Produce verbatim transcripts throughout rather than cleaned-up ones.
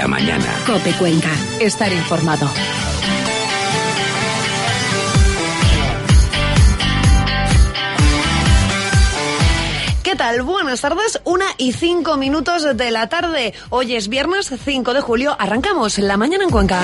la mañana. COPE Cuenca. Estar informado. ¿Qué tal? Buenas tardes, una y cinco minutos de la tarde. Hoy es viernes cinco de julio. Arrancamos La Mañana en Cuenca.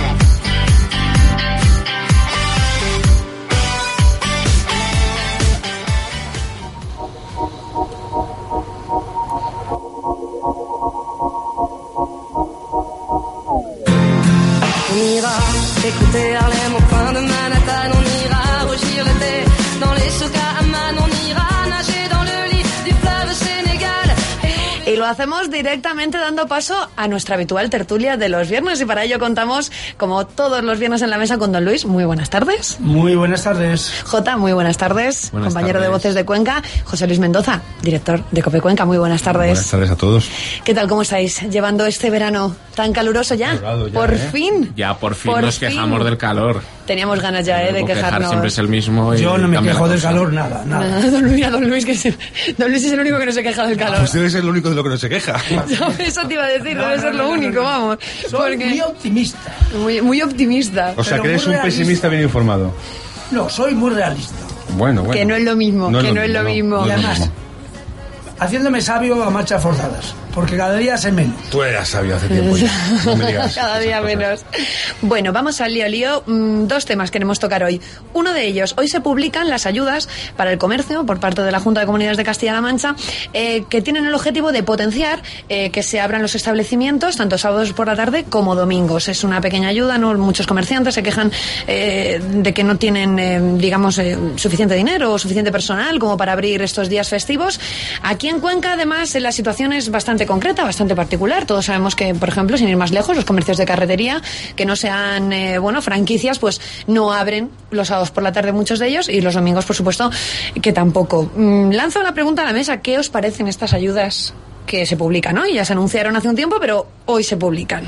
On ira écouter Harlem au coin de Manhattan, on ira rougir l'été dans les souks à Amman, on ira nager dans le lit du fleuve Sénégal. Y lo hacemos directamente dando paso a nuestra habitual tertulia de los viernes, y para ello contamos, como todos los viernes en la mesa, con don Luis. Muy buenas tardes. Muy buenas tardes. Jota, muy buenas tardes. Buenas compañero tardes. de Voces de Cuenca. José Luis Mendoza, director de COPE Cuenca. Muy buenas tardes. Buenas tardes a todos. ¿Qué tal? ¿Cómo estáis llevando este verano tan caluroso ya? Calurado ya, por ¿eh? fin. Ya por fin Por nos fin. quejamos del calor. Teníamos ganas ya, ¿eh? de Porque quejarnos. siempre es el mismo. Y Yo no me cambia quejo la del cosa. calor, nada, nada. Nada, don Luis, don Luis, que se- don Luis es el único que no se queja del calor. Pues debe ser el único de lo que no se queja. Eso te iba a decir, No, debe no, ser no, lo no, único, no, no. vamos. Soy Porque muy optimista. muy, muy optimista. O sea, Pero que eres muy un realista. pesimista bien informado. No, soy muy realista. Bueno, bueno. Que no es lo mismo, que no es lo mismo. Y no es lo además, mismo. haciéndome sabio a marchas forzadas, porque cada día sé menos. Tú eras sabio hace tiempo ya. No me digas Cada esas día cosas. menos. Bueno, vamos al lío lío. Mm, Dos temas queremos tocar hoy. Uno de ellos, hoy se publican las ayudas para el comercio por parte de la Junta de Comunidades de Castilla-La Mancha, eh, que tienen el objetivo de potenciar eh, que se abran los establecimientos tanto sábados por la tarde como domingos. Es una pequeña ayuda, ¿no? Muchos comerciantes se quejan eh, de que no tienen, eh, digamos, eh, suficiente dinero o suficiente personal como para abrir estos días festivos. Aquí en Cuenca, además, la situación es bastante concreta, bastante particular. Todos sabemos que, por ejemplo, sin ir más lejos, los comercios de carretería que no sean, eh, bueno, franquicias, pues no abren los sábados por la tarde muchos de ellos, y los domingos, por supuesto, que tampoco. Mm, lanzo una pregunta a la mesa. ¿Qué os parecen estas ayudas que se publican hoy? Ya se anunciaron hace un tiempo, pero hoy se publican.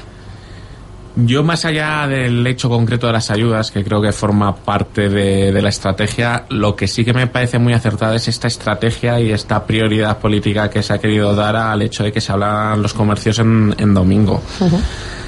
Yo, más allá del hecho concreto de las ayudas, que creo que forma parte de, de la estrategia, lo que sí que me parece muy acertada es esta estrategia y esta prioridad política que se ha querido dar al hecho de que se hablan los comercios en, en domingo. Uh-huh.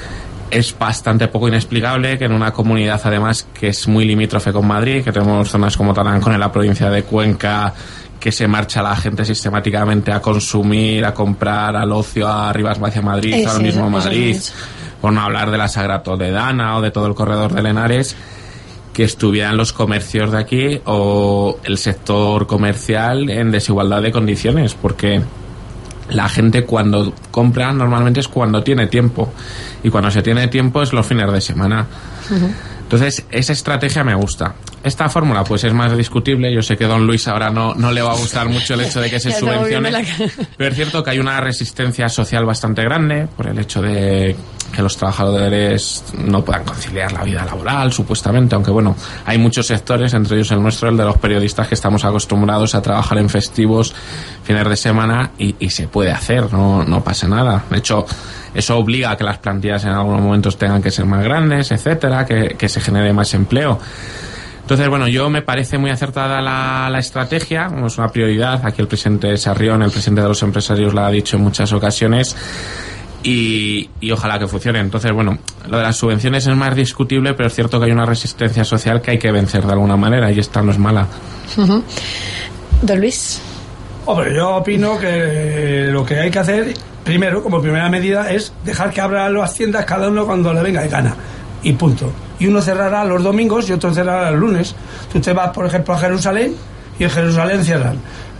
Es bastante poco inexplicable que en una comunidad, además, que es muy limítrofe con Madrid, que tenemos zonas como Tarancón en la provincia de Cuenca, que se marcha la gente sistemáticamente a consumir, a comprar, al ocio, a Rivas hacia Madrid, Eh, al sí, mismo eso Madrid, es. por no hablar de la Sagrada Toledana o de todo el corredor de Henares, que estuvieran los comercios de aquí o el sector comercial en desigualdad de condiciones, porque la gente cuando compra normalmente es cuando tiene tiempo, y cuando se tiene tiempo es los fines de semana. Uh-huh. Entonces, esa estrategia me gusta. Esta fórmula pues es más discutible. Yo sé que don Luis ahora no, no le va a gustar mucho el hecho de que se Ya estamos viendo subvencione, la cara. pero es cierto que hay una resistencia social bastante grande por el hecho de que los trabajadores no puedan conciliar la vida laboral, supuestamente, aunque bueno, hay muchos sectores, entre ellos el nuestro, el de los periodistas, que estamos acostumbrados a trabajar en festivos, fines de semana, y, y se puede hacer, no, no pasa nada. De hecho, eso obliga a que las plantillas en algunos momentos tengan que ser más grandes, etcétera, que, que se genere más empleo. Entonces, bueno, yo me parece muy acertada la, la estrategia, es una prioridad. Aquí el presidente Sarrión, el presidente de los empresarios, lo ha dicho en muchas ocasiones, y, y ojalá que funcione. Entonces, bueno, lo de las subvenciones es más discutible, pero es cierto que hay una resistencia social que hay que vencer de alguna manera, y esta no es mala. Uh-huh. Don Luis. Hombre, yo opino que lo que hay que hacer, primero, como primera medida, es dejar que abran las tiendas cada uno cuando le venga de gana. Y punto. Y uno cerrará los domingos y otro cerrará los lunes. Tú te vas, por ejemplo, a Jerusalén, y en Jerusalén cierran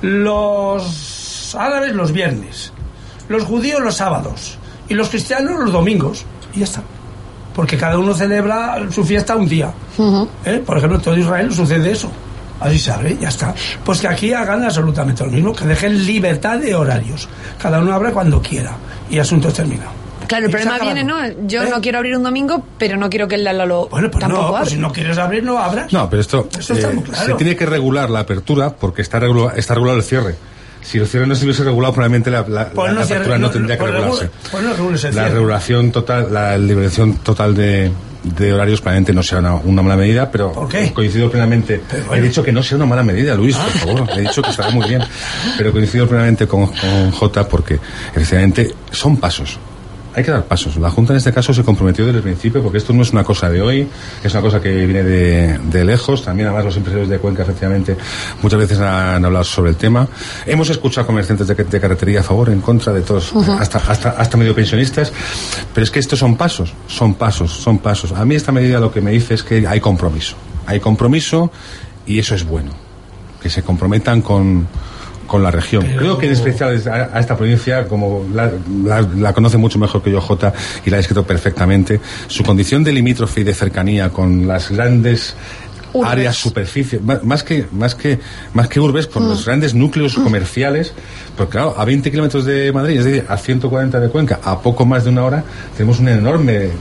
los árabes los viernes, los judíos los sábados y los cristianos los domingos. Y ya está. Porque cada uno celebra su fiesta un día. Uh-huh. ¿Eh? Por ejemplo, en todo Israel sucede eso. Así se abre, ya está. Pues que aquí hagan absolutamente lo mismo, que dejen libertad de horarios. Cada uno abre cuando quiera. Y asunto terminado. Claro, el Y problema se acaba. viene, ¿no? Yo ¿Eh? no quiero abrir un domingo, pero no quiero que el de al lado Bueno, pues tampoco no, abra. pues si no quieres abrir, no abras. No, pero esto, Eso está eh, muy claro. se tiene que regular la apertura porque está, regula- está regulado el cierre. Si el cierre no estuviese regulado, probablemente la, la, Pues la- no la cierre- apertura no, no- tendría que pues regularse. regula- pues no regules el La cierre. regulación total, la liberación total de, de horarios probablemente no sea una, una mala medida, pero ¿Por qué? coincido plenamente. Pero bueno. He dicho que no sea una mala medida, Luis, por favor. He dicho que estará muy bien, pero coincido plenamente con, con Jota porque efectivamente son pasos. Hay que dar pasos. La Junta en este caso se comprometió desde el principio, porque esto no es una cosa de hoy, es una cosa que viene de, de lejos. También además los empresarios de Cuenca efectivamente muchas veces han hablado sobre el tema. Hemos escuchado a comerciantes de, de carretería a favor, en contra de todos, uh-huh. hasta, hasta, hasta medio pensionistas, pero es que estos son pasos, son pasos, son pasos. A mí esta medida lo que me dice es que hay compromiso, hay compromiso y eso es bueno, que se comprometan con con la región. Pero... Creo que en especial a, a esta provincia, como la, la, la conoce mucho mejor que yo Jota y la ha escrito perfectamente, su condición de limítrofe y de cercanía con las grandes urbes. Áreas, superficies, más, más que más que más que urbes, con mm. los grandes núcleos mm. comerciales, porque claro, a veinte kilómetros de Madrid, es decir, a ciento cuarenta de Cuenca, a poco más de una hora, tenemos un enorme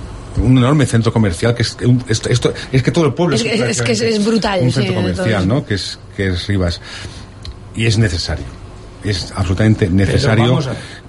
un enorme centro comercial que es un, esto, esto es que todo el pueblo es, es, es que es, es brutal, un centro sí, comercial, ¿no? Que es que es Rivas. Y es necesario, es absolutamente necesario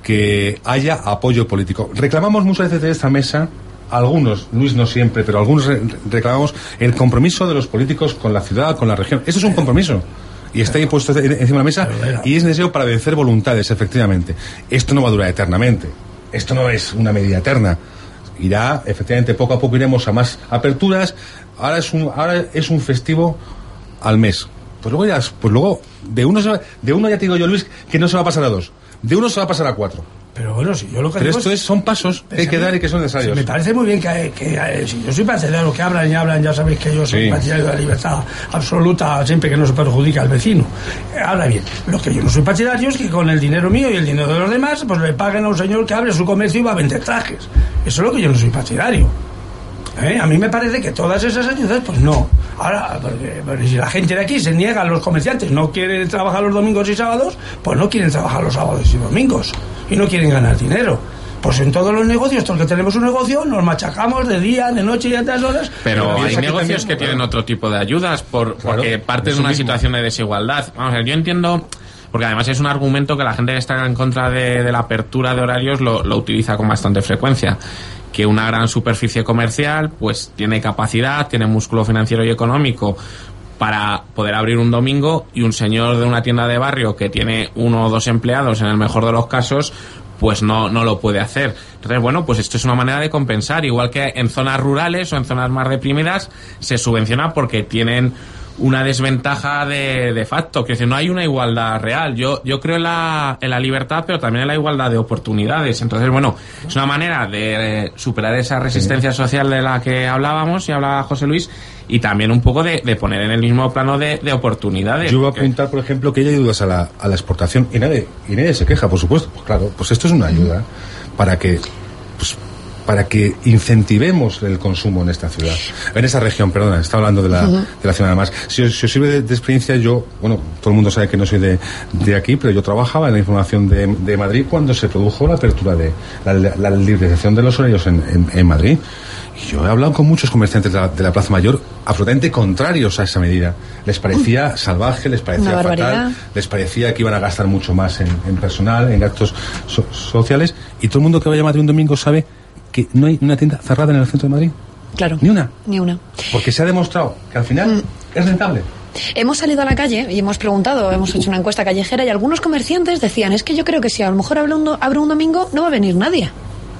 que haya apoyo político. Reclamamos muchas veces de esta mesa, algunos, Luis no siempre, pero algunos re- reclamamos el compromiso de los políticos con la ciudad, con la región. Eso es un compromiso. Y está ahí puesto encima de la mesa y es necesario para vencer voluntades, efectivamente. Esto no va a durar eternamente. Esto no es una medida eterna. Irá, efectivamente, poco a poco iremos a más aperturas. Ahora es un, ahora es un festivo al mes. Pues luego ya, pues luego, de uno, se va, de uno ya te digo yo, Luis, que no se va a pasar a dos. De uno se va a pasar a cuatro. Pero bueno, si yo lo que Pero digo esto es, son pasos que hay que dar y que son necesarios. Me parece muy bien que, que, que si yo soy partidario de lo que hablan y hablan, ya sabéis que yo soy sí. partidario de la libertad absoluta, siempre que no se perjudica al vecino. Eh, habla bien. Lo que yo no soy partidario es que con el dinero mío y el dinero de los demás, pues le paguen a un señor que abre su comercio y va a vender trajes. Eso es lo que yo no soy partidario. ¿Eh? A mí me parece que todas esas ayudas, pues no. Ahora, porque, porque si la gente de aquí se niega, los comerciantes no quieren trabajar los domingos y sábados, pues no quieren trabajar los sábados y domingos y no quieren ganar dinero. Pues en todos los negocios, todos que tenemos un negocio, nos machacamos de día, de noche y a otras horas. Pero, pero hay negocios que, también, que tienen otro tipo de ayudas por, claro, porque parten de una mismo. situación de desigualdad. Vamos a ver, yo entiendo... Porque además es un argumento que la gente que está en contra de, de la apertura de horarios lo, lo utiliza con bastante frecuencia. Que una gran superficie comercial pues tiene capacidad, tiene músculo financiero y económico para poder abrir un domingo, y un señor de una tienda de barrio que tiene uno o dos empleados, en el mejor de los casos, pues no, no lo puede hacer. Entonces, bueno, pues esto es una manera de compensar. Igual que en zonas rurales o en zonas más deprimidas se subvenciona porque tienen una desventaja de, de facto, que no hay una igualdad real. Yo yo creo en la, en la libertad, pero también en la igualdad de oportunidades. Entonces, bueno, es una manera de superar esa resistencia social de la que hablábamos y hablaba José Luis, y también un poco de, de poner en el mismo plano de, de oportunidades. Yo voy a apuntar, por ejemplo, que hay ayudas a la, a la exportación, y nadie, y nadie se queja, por supuesto. Pues claro, pues esto es una ayuda para que... Pues, para que incentivemos el consumo en esta ciudad, en esta región, perdona, está hablando de la, uh-huh. de la ciudad. Además, si os, si os sirve de, de experiencia, yo, bueno, todo el mundo sabe que no soy de, de aquí, pero yo trabajaba en la información de, de Madrid cuando se produjo la apertura de la, la liberalización de los horarios en, en, en Madrid. Y yo he hablado con muchos comerciantes de la, de la Plaza Mayor absolutamente contrarios a esa medida. Les parecía uh. salvaje, les parecía fatal, les parecía que iban a gastar mucho más en, en personal, en gastos so, sociales, y todo el mundo que vaya a Madrid un domingo sabe que no hay una tienda cerrada en el centro de Madrid. Claro. Ni una. Ni una. Porque se ha demostrado que al final mm. es rentable. Hemos salido a la calle y hemos preguntado, hemos hecho una encuesta callejera, y algunos comerciantes decían, es que yo creo que si a lo mejor abre un, abre un domingo no va a venir nadie.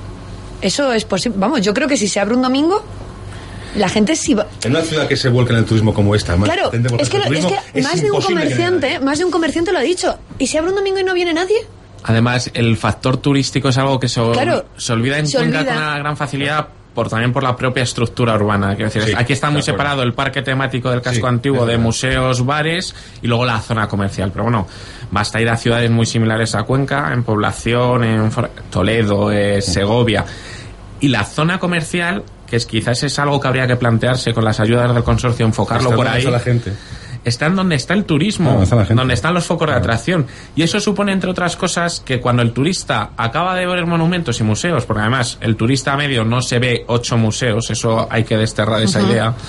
Eso es posible. Vamos, yo creo que si se abre un domingo, la gente sí va... En una ciudad que se vuelca en el turismo como esta, más claro, es que, lo, es que es más de un comerciante, más de un comerciante lo ha dicho. ¿Y si abre un domingo y no viene nadie? Además, el factor turístico es algo que se, claro, se olvida en Cuenca con una gran facilidad, por también por la propia estructura urbana. Quiero decir, sí, aquí está muy separado el parque temático del casco sí, antiguo de museos, bares, y luego la zona comercial. Pero bueno, basta ir a ciudades muy similares a Cuenca, en población, en Toledo, eh, Segovia. Y la zona comercial, que es quizás es algo que habría que plantearse con las ayudas del consorcio, enfocarlo por ahí. La gente. Están donde está el turismo, no, está donde están los focos de atracción. Y eso supone, entre otras cosas, que cuando el turista acaba de ver monumentos y museos, porque además el turista medio no se ve ocho museos, eso hay que desterrar esa uh-huh. idea,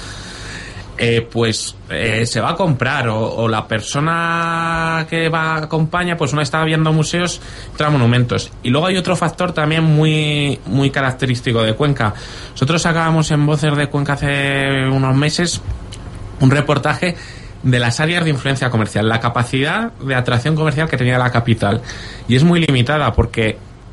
eh, pues eh, se va a comprar, o, o la persona que va acompaña, pues una está viendo museos, otra monumentos. Y luego hay otro factor también muy, muy característico de Cuenca. Nosotros sacábamos en Voces de Cuenca hace unos meses un reportaje de las áreas de influencia comercial, la capacidad de atracción comercial que tenía la capital, y es muy limitada porque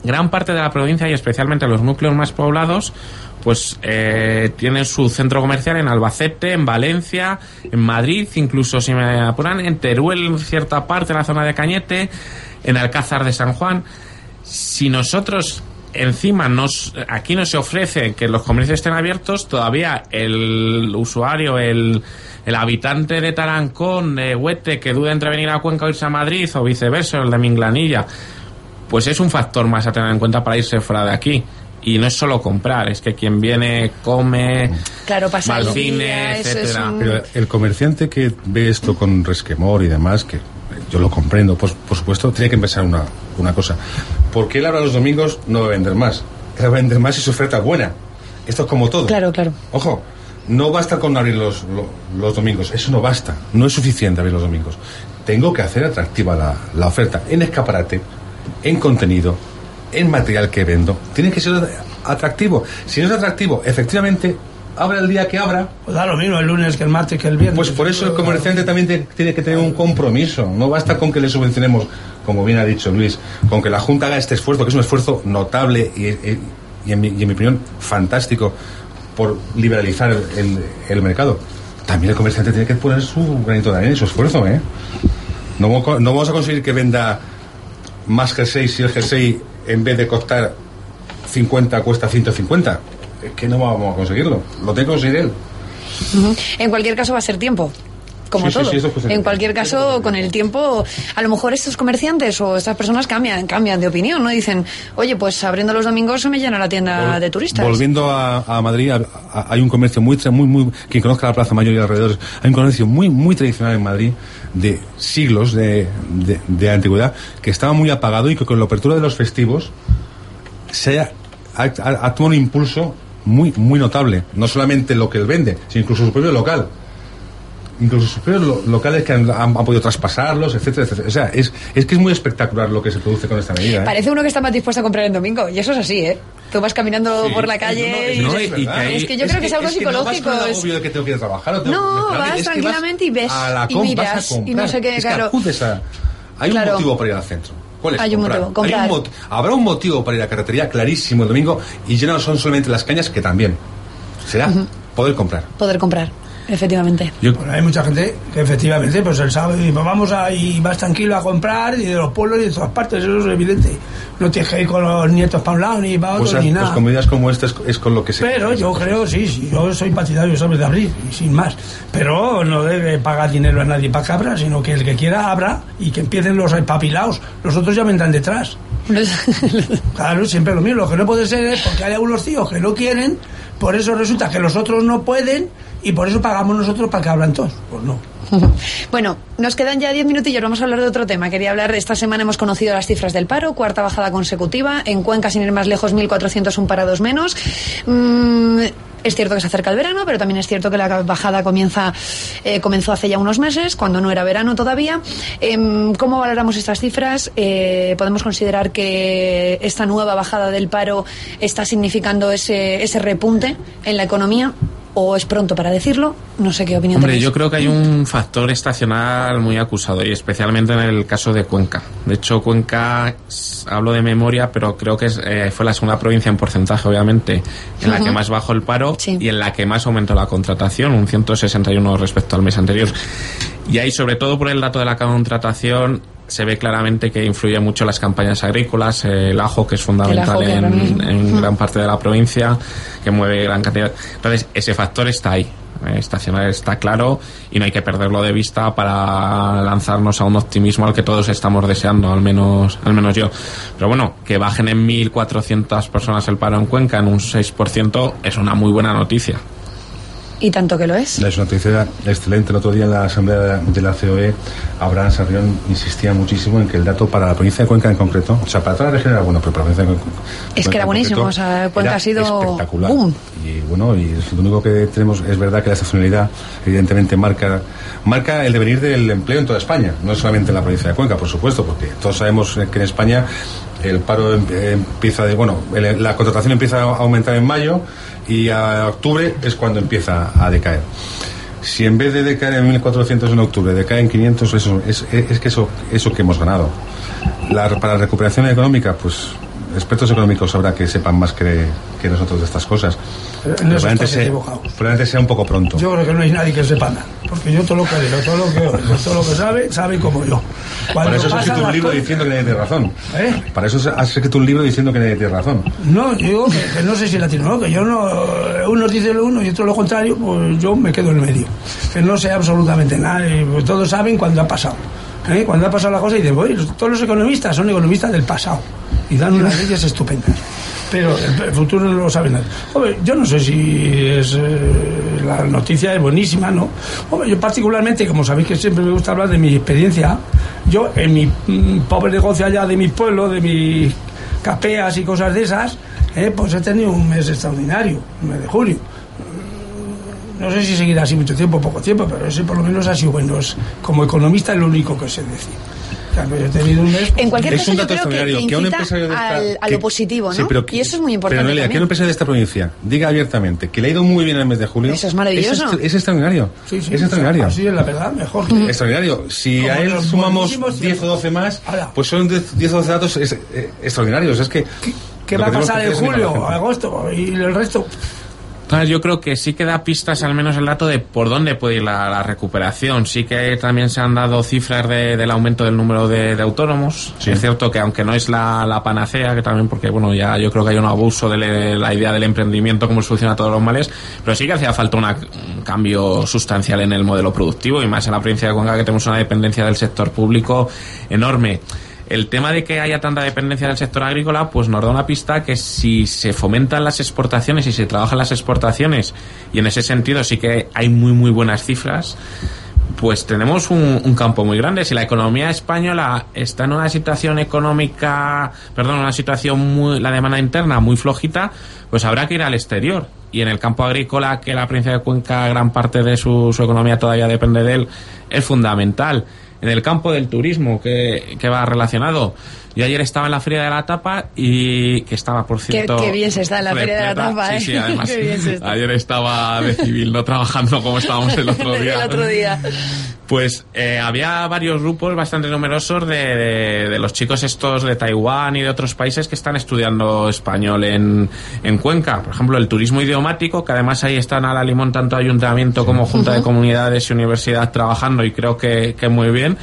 gran parte de la provincia y especialmente los núcleos más poblados pues eh, tienen su centro comercial en Albacete, en Valencia, en Madrid, incluso si me apuran, en Teruel, en cierta parte, en la zona de Cañete, en Alcázar de San Juan. Si nosotros encima nos aquí no se ofrece que los comercios estén abiertos, todavía el usuario, el, el habitante de Tarancón, de Huete, que duda entre venir a Cuenca o irse a Madrid, o viceversa, el de Minglanilla, pues es un factor más a tener en cuenta para irse fuera de aquí. Y no es solo comprar, es que quien viene come, claro, pasa va al el cine, día, eso etcétera. es un- Pero el comerciante que ve esto con resquemor y demás, que yo lo comprendo, pues por supuesto, tiene que pensar una, una cosa. ¿Por qué él ahora los domingos no va a vender más? Él va a vender más si su oferta es buena. Esto es como todo. Claro, claro. Ojo, no basta con abrir los, los, los domingos, eso no basta. No es suficiente abrir los domingos. Tengo que hacer atractiva la, la oferta en escaparate, en contenido, en material que vendo. Tiene que ser atractivo. Si no es atractivo, efectivamente, abra el día que abra. Pues da lo mismo el lunes que el martes que el viernes. Pues por eso el comerciante también te- tiene que tener un compromiso. No basta con que le subvencionemos, como bien ha dicho Luis, con que la Junta haga este esfuerzo, que es un esfuerzo notable y, y- y en, mi, y en mi opinión fantástico por liberalizar el, el- el mercado. También el comerciante tiene que poner su granito de arena y su esfuerzo, ¿eh? No, vamos- no vamos a conseguir que venda más jersey si el jersey, en vez de costar cincuenta, cuesta ciento cincuenta. Es que no vamos a conseguirlo. Lo tiene que conseguir él. Ujú. En cualquier caso va a ser tiempo. Como Sí, sí, todo. sí, eso es cuestión de En tiempo. cualquier caso, con el tiempo, a lo mejor estos comerciantes o estas personas cambian, cambian de opinión, ¿no? Dicen, oye, pues abriendo los domingos se me llena la tienda Vol- de turistas. Volviendo a, a Madrid, a- a- hay un comercio muy, tra- muy, muy, quien conozca la Plaza Mayor y alrededores, hay un comercio muy, muy tradicional en Madrid, de siglos de, de, de antigüedad, que estaba muy apagado y que con la apertura de los festivos se ha, ha, ha tomado un impulso muy, muy notable. No solamente lo que él vende, sino incluso su propio local. Incluso sus propios lo- locales que han, han- han podido traspasarlos, etcétera, etcétera. O sea, es, es que es muy espectacular lo que se produce con esta medida, ¿eh? Parece uno que está más dispuesto a comprar el domingo, y eso es así, ¿eh? Tú vas caminando Sí, por la no, calle no, y... no, no, es y verdad. que hay- Es que yo creo que es algo que no vas psicológico. con el es- agobio de que tengo que ir a trabajar, o tengo- No, realmente vas es que tranquilamente y ves a la y com- miras vas a y comprar. no sé qué, Es que claro. acudes a- hay Claro. un motivo para ir al centro. ¿Cuál es? Hay un motivo, comprar. Hay un mot- Habrá un motivo para ir a la carretería clarísimo el domingo, y ya no son solamente las cañas, que también será poder comprar. Poder comprar, efectivamente. Yo, Bueno, hay mucha gente que efectivamente, pues el sábado y pues vamos a, y vas tranquilo a comprar, y de los pueblos y de todas partes, eso es evidente. No tienes que ir con los nietos para un lado ni para otro Pues, ni pues nada. con medidas como esta es, es con lo que se... Pero yo creo, sí, sí, yo soy partidario, ¿sabes?, de abrir, y sin más. Pero no debe pagar dinero a nadie para que abra, sino que el que quiera abra y que empiecen los empapilados. Los otros ya vendrán detrás. Claro, siempre lo mismo. Lo que no puede ser es porque hay algunos tíos que no quieren, por eso resulta que los otros no pueden, y por eso pagamos nosotros para que abran todos. Pues no. Bueno, nos quedan ya diez minutillos, vamos a hablar de otro tema. Quería hablar, esta semana hemos conocido las cifras del paro, cuarta bajada consecutiva, en Cuenca, sin ir más lejos, mil cuatrocientos un parados menos. Mm, es cierto que se acerca el verano, pero también es cierto que la bajada comienza eh, comenzó hace ya unos meses, cuando no era verano todavía. Em, ¿Cómo valoramos estas cifras? Eh, ¿Podemos considerar que esta nueva bajada del paro está significando ese, ese repunte en la economía? ¿O es pronto para decirlo? No sé qué opinión hombre, tenéis. yo creo que hay un factor estacional muy acusado, y especialmente en el caso de Cuenca. De hecho, Cuenca, s- hablo de memoria, pero creo que es, eh, fue la segunda provincia en porcentaje, obviamente, en la Ujú. que más bajó el paro, Sí. y en la que más aumentó la contratación, un ciento sesenta y uno respecto al mes anterior. Y ahí, sobre todo por el dato de la contratación, se ve claramente que influye mucho las campañas agrícolas, eh, el ajo, que es fundamental ajo, que en, ahora mismo. en Mm. gran parte de la provincia, que mueve gran cantidad. Entonces, ese factor está ahí. Eh, estacional está claro, y no hay que perderlo de vista para lanzarnos a un optimismo al que todos estamos deseando, al menos al menos yo. Pero bueno, que bajen en mil cuatrocientas personas el paro en Cuenca en un seis por ciento es una muy buena noticia. Y tanto que lo es. Es una noticia excelente. El otro día en la asamblea de la C O E, Abraham Sarrión insistía muchísimo en que el dato para la provincia de Cuenca en concreto, o sea, para toda la región era bueno, pero para la provincia de Cuenca Es que era en buenísimo, concreto, o sea, Cuenca era ha sido espectacular. boom. Y bueno, y lo único que tenemos es verdad que la estacionalidad evidentemente marca marca el devenir del empleo en toda España, no solamente en la provincia de Cuenca, por supuesto, porque todos sabemos que en España el paro em- empieza de, bueno, el- la contratación empieza a aumentar en mayo, y a octubre es cuando empieza a decaer. Si en vez de decaer en mil cuatrocientos en octubre decae en quinientos, eso es, es que eso eso que hemos ganado. La, para la recuperación económica, pues expertos económicos habrá que sepan más que, que nosotros de estas cosas. Probablemente, sea, probablemente sea un poco pronto. Yo creo que no hay nadie que sepa nada, porque yo todo lo que digo, todo lo que oigo, todo lo que sabe, sabe como yo. Cuando Para eso has escrito un libro cosas... diciendo que nadie tiene razón. ¿Eh? Para eso has escrito un libro diciendo que nadie tiene razón. No, yo digo que, que no sé si la tiene o no, que yo no, unos dicen lo uno y otros lo contrario, pues yo me quedo en el medio. Que no sé absolutamente nada, y pues todos saben cuando ha pasado. ¿Eh? Cuando ha pasado la cosa y dicen, oye, todos los economistas son economistas del pasado y dan unas leyes estupendas, pero el futuro no lo saben nada. Hombre, yo no sé si es eh, la noticia es buenísima, ¿no? Hombre, yo particularmente, como sabéis que siempre me gusta hablar de mi experiencia, yo en mi mm, pobre negocio allá de mi pueblo, de mis capeas y cosas de esas, eh, pues he tenido un mes extraordinario, un mes de julio. No sé si seguirá así mucho tiempo, poco tiempo, pero ese por lo menos ha sido bueno. Es, como economista es lo único que sé decir. Claro, yo he tenido un mes, pues, en cualquier caso, yo creo que, que incita que un empresario de esta, al, a lo positivo, ¿no? Sí, pero que, y eso es muy importante. Pero Noelia, que un empresario de esta provincia diga abiertamente que le ha ido muy bien el mes de julio. Eso es maravilloso. Es, es extraordinario. Sí, sí, es extraordinario. Así es la verdad, mejor. Mm. Extraordinario. Si como a él sumamos diez o doce más, Ahora. pues son diez o doce datos es, eh, extraordinarios. Es que. ¿Qué, qué va a pasar en julio, agosto y el resto? Yo creo que sí que da pistas al menos el dato de por dónde puede ir la, la recuperación. Sí que también se han dado cifras de, del aumento del número de, de autónomos. Sí. Es cierto que aunque no es la, la panacea, que también porque bueno ya yo creo que hay un abuso de le, la idea del emprendimiento como solución a todos los males, pero sí que hacía falta una, un cambio sustancial en el modelo productivo y más en la provincia de Cuenca, que tenemos una dependencia del sector público enorme. El tema de que haya tanta dependencia del sector agrícola pues nos da una pista que si se fomentan las exportaciones y se trabajan las exportaciones, y en ese sentido sí que hay muy muy buenas cifras, pues tenemos un, un campo muy grande. Si la economía española está en una situación económica, perdón, una situación muy, la demanda interna muy flojita, pues habrá que ir al exterior. Y en el campo agrícola, que la provincia de Cuenca gran parte de su, su economía todavía depende de él, es fundamental. En el campo del turismo, que, que va relacionado. Yo ayer estaba en la Feria de la Tapa y que estaba, por cierto... Qué, qué bien se está en la repleta. Feria de la Tapa, ¿eh? Sí, sí, además, ayer estaba de civil, no trabajando como estábamos el otro día. el otro día. Pues eh, había varios grupos bastante numerosos de, de, de los chicos estos de Taiwán y de otros países que están estudiando español en, en Cuenca. Por ejemplo, el turismo idiomático, que además ahí están a la limón tanto ayuntamiento como junta uh-huh. de comunidades y universidad trabajando, y creo que, que muy bien.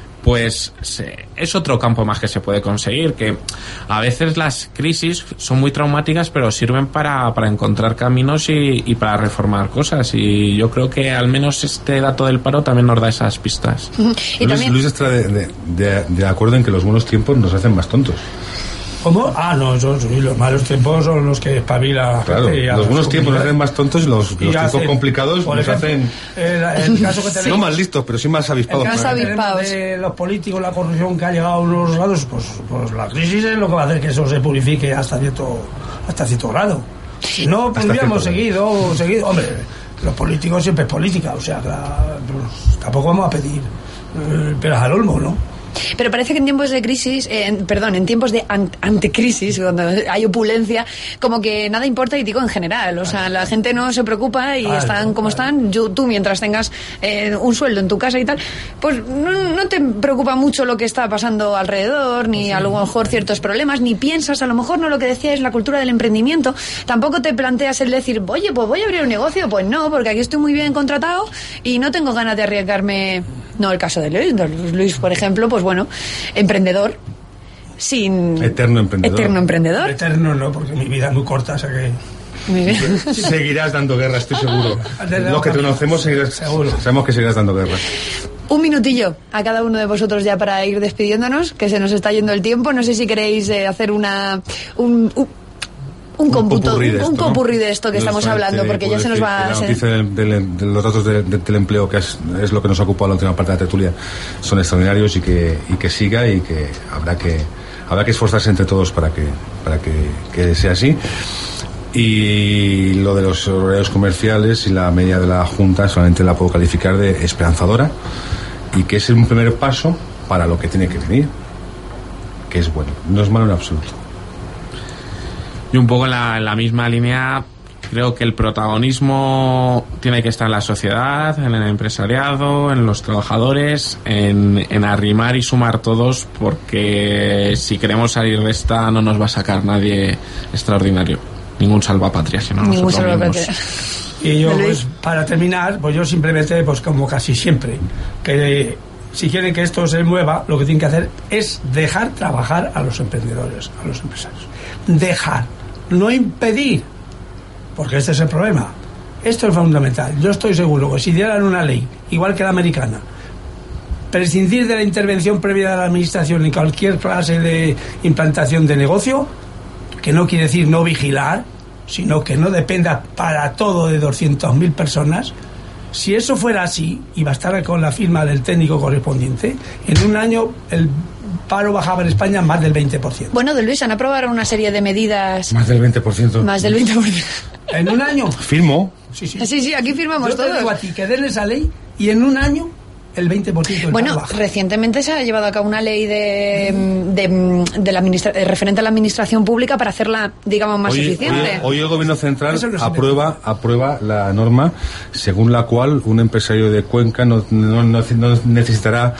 Pues se, es otro campo más que se puede conseguir, que a veces las crisis son muy traumáticas pero sirven para, para encontrar caminos y, y para reformar cosas, y yo creo que al menos este dato del paro también nos da esas pistas. Uh-huh. ¿Y Luis, también... Luis está de, de, de, de acuerdo en que los buenos tiempos nos hacen más tontos. ¿Cómo? Ah, no, yo, yo, los malos tiempos son los que espabila. Claro, y los buenos tiempos nos hacen más tontos y los, los tiempos hacen, complicados nos ejemplo, hacen... El, el caso que tenemos, no más listos, pero sí más avispados. Más avispados. De los políticos, la corrupción que ha llegado a unos lados, pues, pues la crisis es lo que va a hacer que eso se purifique hasta cierto, hasta cierto grado. Si no, pues hubiéramos seguido, seguido... Hombre, los políticos siempre es política, o sea, la, pues, tampoco vamos a pedir eh, peras al olmo, ¿no? Pero parece que en tiempos de crisis, eh, en, perdón, en tiempos de an- antecrisis, cuando hay opulencia, como que nada importa, y digo en general, o sea, la gente no se preocupa y ah, están no, como vale. están. Yo, tú mientras tengas eh, un sueldo en tu casa y tal, pues no, no te preocupa mucho lo que está pasando alrededor, ni sí. a lo mejor ciertos problemas, ni piensas, a lo mejor no lo que decía es la cultura del emprendimiento. Tampoco te planteas el decir, oye, pues voy a abrir un negocio, pues no, porque aquí estoy muy bien contratado y no tengo ganas de arriesgarme. No, el caso de Luis, de Luis, por ejemplo, pues bueno, emprendedor, sin... Eterno emprendedor. Eterno emprendedor. Eterno no, porque mi vida es muy corta, o sea que... Seguirás dando guerra, estoy seguro. Los que te conocemos seguirás, seguro. Sabemos que seguirás dando guerra. Un minutillo a cada uno de vosotros ya para ir despidiéndonos, que se nos está yendo el tiempo. No sé si queréis eh, hacer una... un, un Un, un cómputo, un, un copurrí de esto que no estamos hablando, porque ya se nos va... La noticia del, del, de los datos de, de, del empleo, que es, es lo que nos ha ocupado la última parte de la tertulia, son extraordinarios, y que, y que siga, y que habrá que habrá que esforzarse entre todos para que para que, que sea así. Y lo de los horarios comerciales y la medida de la Junta solamente la puedo calificar de esperanzadora, y que es un primer paso para lo que tiene que venir, que es bueno, no es malo en absoluto. Y un poco en la, en la misma línea, Creo que el protagonismo tiene que estar en la sociedad, en el empresariado, en los trabajadores, en, en arrimar y sumar todos, porque si queremos salir de esta no nos va a sacar nadie extraordinario. Ningún salvapatria, sino Ningún nosotros salvapatria. mismos. Y yo, pues, para terminar, pues yo simplemente, pues como casi siempre, que si quieren que esto se mueva, lo que tienen que hacer es dejar trabajar a los emprendedores, a los empresarios. Dejar, no impedir, porque este es el problema. Esto es fundamental. Yo estoy seguro que si dieran una ley, igual que la americana, prescindir de la intervención previa de la administración en cualquier clase de implantación de negocio, que no quiere decir no vigilar, sino que no dependa para todo de doscientas mil personas. Si eso fuera así, y bastara con la firma del técnico correspondiente, en un año el paro bajaba en España más del veinte por ciento. Bueno, don Luis, han aprobado una serie de medidas. Más del veinte por ciento. Más del veinte por ciento. ¿En un año? Firmo. Sí, sí. Sí, sí, aquí firmamos Yo te todos. digo a ti que den esa ley y en un año el veinte por ciento del Bueno, paro baja. recientemente se ha llevado a cabo una ley de, de, de la administra de referente a la administración pública para hacerla, digamos, más Hoy, eficiente. hoy- hoy el gobierno central Eso no se aprueba aprueba la norma según la cual un empresario de Cuenca no, no, no- no necesitará,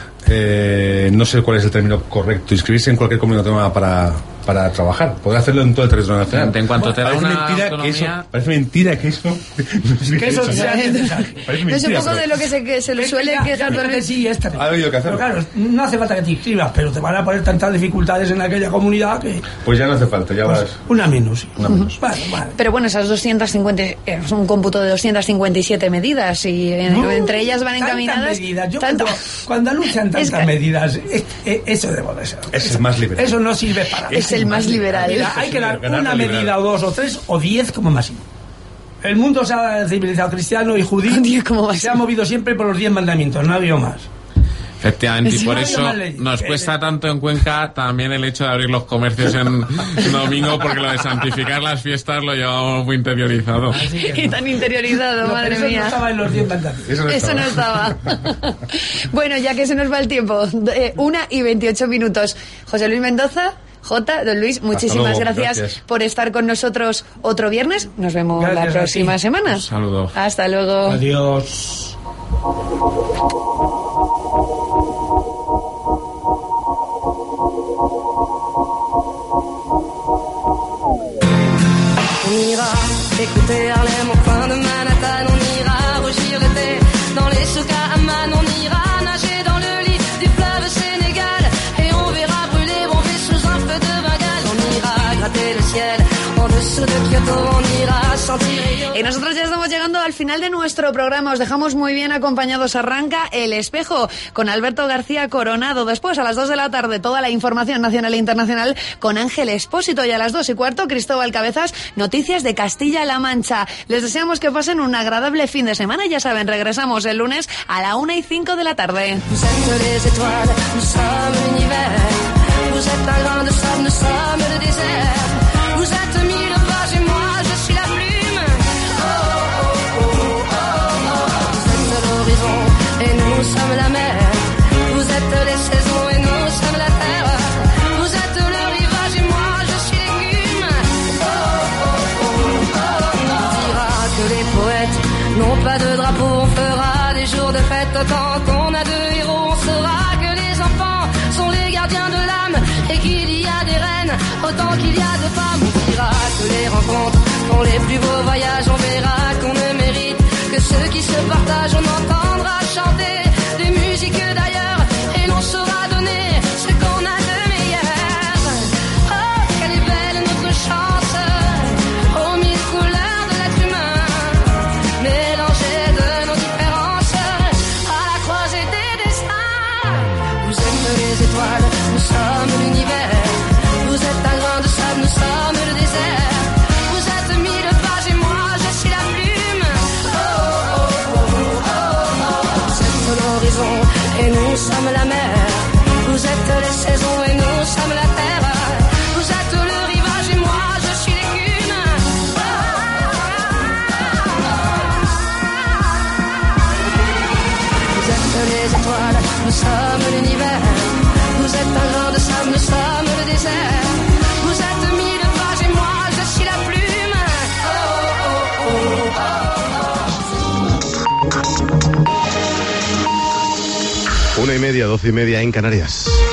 eh, no sé cuál es el término correcto, inscribirse en cualquier comunidad autónoma para, para trabajar. Podrá hacerlo en todo el territorio nacional. En cuanto te da Parece una mentira que autonomía- eso, parece mentira que eso, Que eso sea necesario. Parece No es un mentira, poco pero- de lo que se, que se le suele Ya, quejar ya, también. que sí, esta. Ha habido que hacerlo. Pero claro, no hace falta que te inscribas, pero te van a poner tantas dificultades en aquella comunidad que... Pues ya no hace falta, ya pues, vas. una menos. Sí. Una menos. Vale, vale. Pero bueno, esas doscientas cincuenta, es un cómputo de doscientas cincuenta y siete medidas y eh, No, entre ellas van tantas encaminadas. medidas. Yo tanto- cuando, cuando anuncian tantas Es que- medidas, es- es- eso debo de ser. Es Eso- el más liberal. Eso no sirve para Es nada. el más liberal. Mira, hay que dar Ganar una la liberal. medida o dos o tres o diez como máximo. El mundo se ha civilizado cristiano y judío. Diez como máximo. Se ha movido siempre por los diez mandamientos, no ha habido más. Efectivamente, y por Encima eso hay una ley. nos cuesta tanto en Cuenca también el hecho de abrir los comercios en domingo, porque lo de santificar las fiestas lo llevamos muy interiorizado. Así que Y no. tan interiorizado, No, madre pero eso mía. no estaba en los diez mandamientos. Eso no Eso no estaba. estaba. Bueno, ya que se nos va el tiempo, eh, una y veintiocho minutos. José Luis Mendoza, J. Don Luis, muchísimas luego, gracias, gracias. por estar con nosotros otro viernes. Nos vemos Gracias la a próxima ti. semana. Un saludo. Hasta luego. Adiós. On ira écouter Harlem au coin de Manhattan, on ira rougir l'été dans les souks à Amman, on ira nager dans le lit du fleuve Sénégal et on verra brûler bomber sous un feu de Bengale. On ira gratter le ciel en dessous de Kyoto, on ira sentir les Y nosotros ya estamos llegando al final de nuestro programa. Os dejamos muy bien acompañados. Arranca El Espejo con Alberto García Coronado. Después, a las dos de la tarde, toda la información nacional e internacional con Ángel Expósito. Y a las dos y cuarto, Cristóbal Cabezas, noticias de Castilla-La Mancha. Les deseamos que pasen un agradable fin de semana. Ya saben, regresamos el lunes a la una y cinco de la tarde. Vous êtes les étoiles, nous sommes l'univers. Vous êtes un grain de sable, nous sommes le désert. Vous êtes mille pages et moi je suis la plume. Oh, oh, oh, oh, oh. Vous êtes l'horizon et nous sommes la mer. Vous êtes les saisons et nous sommes la terre. Vous êtes le rivage et moi je suis l'écume. Oh, oh, oh, oh, oh. On dira que les poètes n'ont pas de drapeau, on fera des jours de fête autant qu'on a de héros. On saura que les enfants sont les gardiens de l'âme et qu'il y a des reines autant qu'il y a de femmes. On dira que les rencontres font les plus beaux voyages. On verra qu'on ne mérite que ceux qui se partagent. On entendra chanter des musiques d'ailleurs et l'on saura donner ce qu'on a de meilleur. Oh, quelle est belle notre chance aux mille couleurs de l'être humain, mélangées de nos différences à la croisée des destins. Vous êtes les étoiles, nous sommes l'univers. Vous êtes un grain de sable, nous sommes le désert. Vous êtes mille pages et moi je suis la plume. Oh, oh, oh, oh, oh. Vous êtes Una y media, doce y media en Canarias.